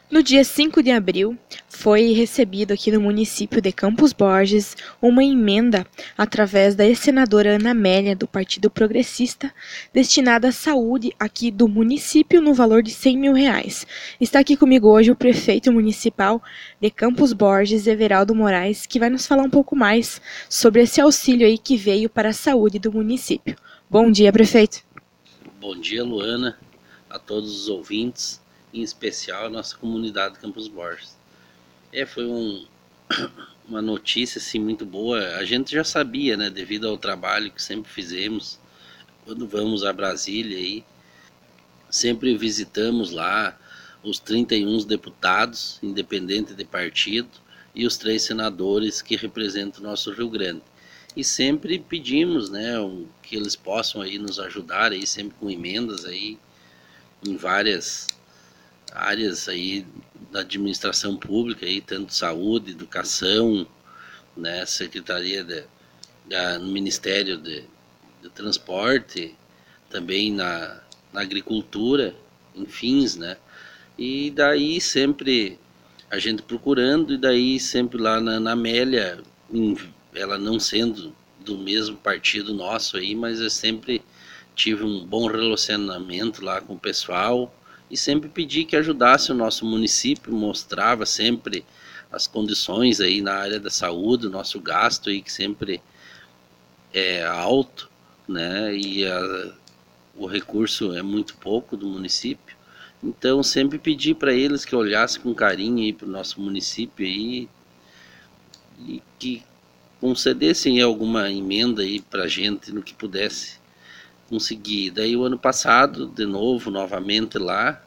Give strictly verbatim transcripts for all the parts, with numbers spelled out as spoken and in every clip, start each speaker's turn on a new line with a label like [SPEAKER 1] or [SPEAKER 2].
[SPEAKER 1] No dia cinco de abril, foi recebido aqui no município de Campos Borges uma emenda através da ex-senadora Ana Amélia, do Partido Progressista, destinada à saúde aqui do município no valor de cem mil reais. Está aqui comigo hoje o prefeito municipal de Campos Borges, Everaldo Moraes, que vai nos falar um pouco mais sobre esse auxílio aí que veio para a saúde do município. Bom dia, prefeito.
[SPEAKER 2] Bom dia, Luana, a todos os ouvintes, em especial a nossa comunidade de Campos Borges. É, foi um, uma notícia assim, muito boa. A gente já sabia, né, devido ao trabalho que sempre fizemos, quando vamos a Brasília, aí, sempre visitamos lá os trinta e um deputados, independente de partido, e os três senadores que representam o nosso Rio Grande. E sempre pedimos, né, que eles possam aí nos ajudar aí sempre com emendas aí em várias áreas aí da administração pública aí, tanto saúde, educação, né, secretaria de, da, no Ministério de, de Transporte, também na, na agricultura, enfim, né, e daí sempre a gente procurando, e daí sempre lá na, na Amélia, em, ela não sendo do mesmo partido nosso aí, mas eu sempre tive um bom relacionamento lá com o pessoal e sempre pedi que ajudasse o nosso município, mostrava sempre as condições aí na área da saúde, o nosso gasto aí que sempre é alto, né, e a, o recurso é muito pouco do município. Então sempre pedi para eles que olhassem com carinho aí para o nosso município aí e que concedessem alguma emenda aí para a gente no que pudesse conseguir. Daí o ano passado, de novo, novamente lá,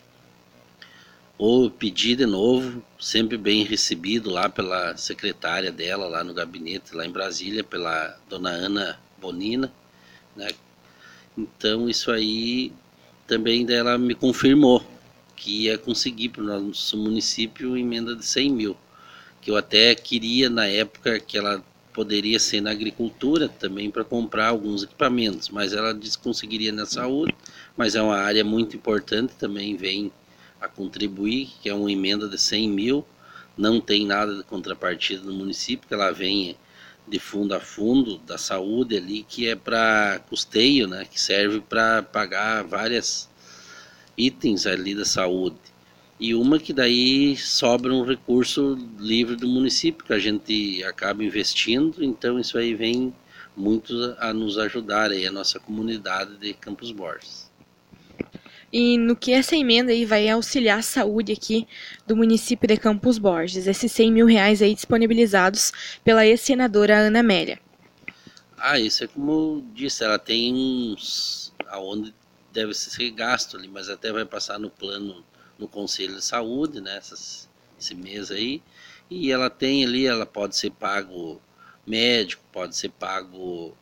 [SPEAKER 2] ou pedi de novo, sempre bem recebido lá pela secretária dela, lá no gabinete, lá em Brasília, pela dona Ana Bonina, né? Então isso aí também dela me confirmou que ia conseguir para o nosso município emenda de cem mil, que eu até queria na época que ela poderia ser na agricultura também para comprar alguns equipamentos, mas ela disse que conseguiria na saúde, mas é uma área muito importante, também vem a contribuir, que é uma emenda de cem mil, não tem nada de contrapartida no município, que ela vem de fundo a fundo da saúde ali, que é para custeio, né, que serve para pagar várias itens ali da saúde. E uma que daí sobra um recurso livre do município, que a gente acaba investindo, então isso aí vem muito a nos ajudar aí, a nossa comunidade de Campos Borges.
[SPEAKER 1] E no que essa emenda aí vai auxiliar a saúde aqui do município de Campos Borges, esses cem mil reais aí disponibilizados pela ex-senadora Ana Amélia.
[SPEAKER 2] Ah, isso é como eu disse, ela tem uns aonde deve ser gasto ali, mas até vai passar no plano, no Conselho de Saúde, né, essas, esse mês aí, e ela tem ali, ela pode ser pago médico, pode ser pago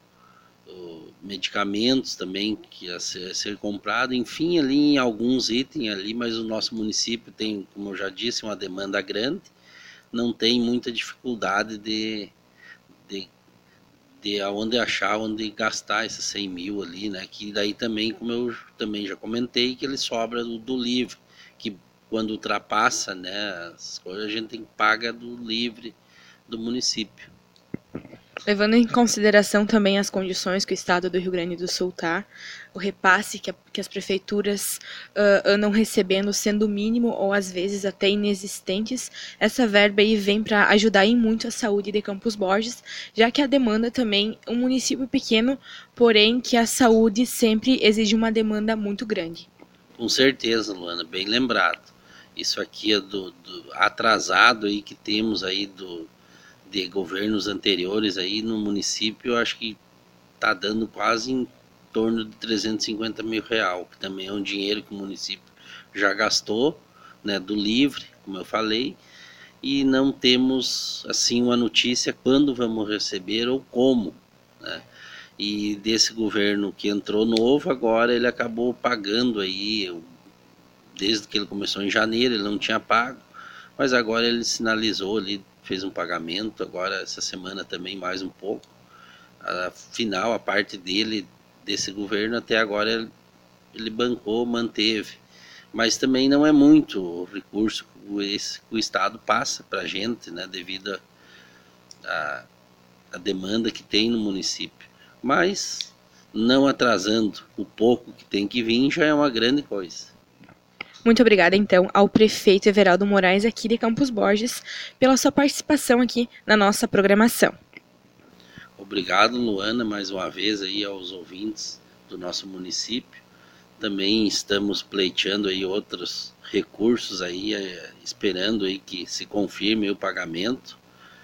[SPEAKER 2] uh, medicamentos também que a ser, ser comprado, enfim, ali em alguns itens ali, mas o nosso município tem, como eu já disse, uma demanda grande, não tem muita dificuldade de, de de aonde achar, onde gastar esses cem mil ali, né? Que daí também, como eu também já comentei, que ele sobra do, do livre, que quando ultrapassa, né, as coisas a gente tem que pagar do livre do município.
[SPEAKER 1] Levando em consideração também as condições que o estado do Rio Grande do Sul está, o repasse que, a, que as prefeituras uh, andam recebendo sendo mínimo ou às vezes até inexistentes, essa verba aí vem para ajudar em muito a saúde de Campos Borges, já que a demanda também é um município pequeno, porém que a saúde sempre exige uma demanda muito grande.
[SPEAKER 2] Com certeza, Luana, bem lembrado. Isso aqui é do, do atrasado aí que temos aí do de governos anteriores aí no município, eu acho que está dando quase em torno de trezentos e cinquenta mil real, que também é um dinheiro que o município já gastou, né, do livre, como eu falei, e não temos assim uma notícia quando vamos receber ou como, né? E desse governo que entrou novo, agora ele acabou pagando aí, desde que ele começou em janeiro, ele não tinha pago, mas agora ele sinalizou ali, fez um pagamento, agora essa semana também mais um pouco. Afinal, a parte dele, desse governo, até agora ele, ele bancou, manteve. mas também não é muito o recurso que esse, que o Estado passa para a gente, né, devido a, a demanda que tem no município. Mas não atrasando o pouco que tem que vir já é uma grande coisa.
[SPEAKER 1] Muito obrigada, então, ao prefeito Everaldo Moraes aqui de Campos Borges pela sua participação aqui na nossa programação.
[SPEAKER 2] Obrigado, Luana, mais uma vez aí aos ouvintes do nosso município. Também estamos pleiteando aí outros recursos aí, esperando aí que se confirme o pagamento,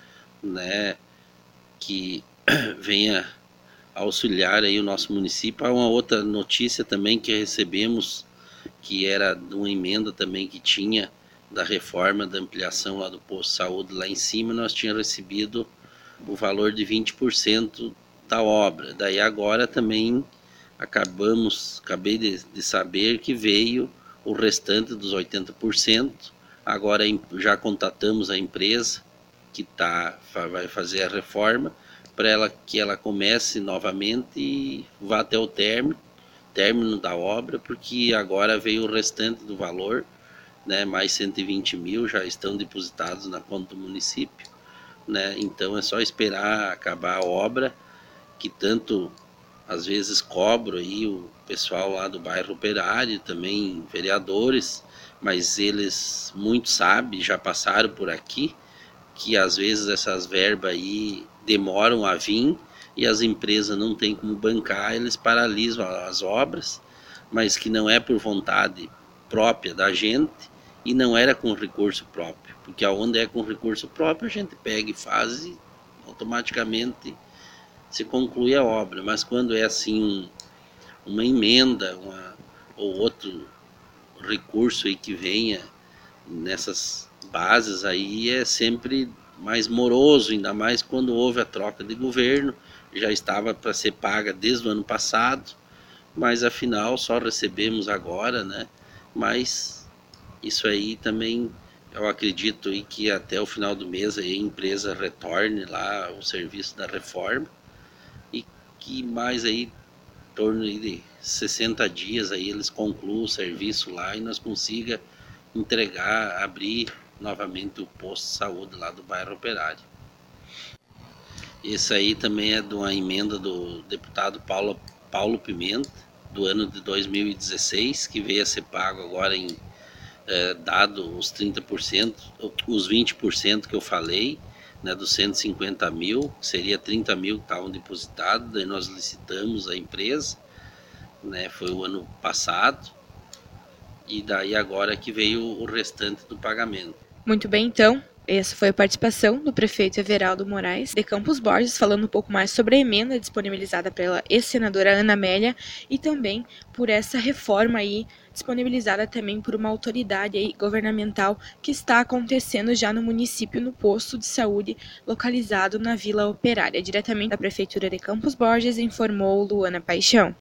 [SPEAKER 2] né, que venha auxiliar aí o nosso município. Há uma outra notícia também que recebemos, que era de uma emenda também que tinha da reforma da ampliação lá do posto de saúde lá em cima, nós tínhamos recebido o valor de vinte por cento da obra. Daí agora também acabamos, acabei de, de saber que veio o restante dos oitenta por cento. Agora já contatamos a empresa que tá, vai fazer a reforma para ela, que ela comece novamente e vá até o término, término da obra, porque agora veio o restante do valor, né, mais cento e vinte mil já estão depositados na conta do município, né, então é só esperar acabar a obra, que tanto às vezes cobro aí o pessoal lá do bairro Operário, também vereadores, mas eles muito sabem, já passaram por aqui, que às vezes essas verbas aí demoram a vir e as empresas não têm como bancar, eles paralisam as obras, mas que não é por vontade própria da gente e não era com recurso próprio, porque aonde é com recurso próprio a gente pega e faz e automaticamente se conclui a obra, mas quando é assim um, uma emenda uma, ou outro recurso aí que venha nessas bases aí é sempre mais moroso, ainda mais quando houve a troca de governo, já estava para ser paga desde o ano passado, mas afinal só recebemos agora, né? Mas isso aí também eu acredito aí que até o final do mês aí a empresa retorne lá o serviço da reforma, e que mais aí em torno de sessenta dias aí eles concluam o serviço lá e nós consiga entregar, abrir novamente o posto de saúde lá do bairro Operário. Esse aí também é de uma emenda do deputado Paulo, Paulo Pimenta, do ano de dois mil e dezesseis, que veio a ser pago agora em, eh, dado os trinta por cento, os vinte por cento que eu falei, né, dos cento e cinquenta mil, seria trinta mil que estavam depositados, daí nós licitamos a empresa, né, foi o ano passado, e daí agora que veio o restante do pagamento.
[SPEAKER 1] Muito bem, então, essa foi a participação do prefeito Everaldo Moraes de Campos Borges, falando um pouco mais sobre a emenda disponibilizada pela ex-senadora Ana Amélia e também por essa reforma aí disponibilizada também por uma autoridade aí governamental que está acontecendo já no município, no posto de saúde localizado na Vila Operária. Diretamente da Prefeitura de Campos Borges, informou Luana Paixão.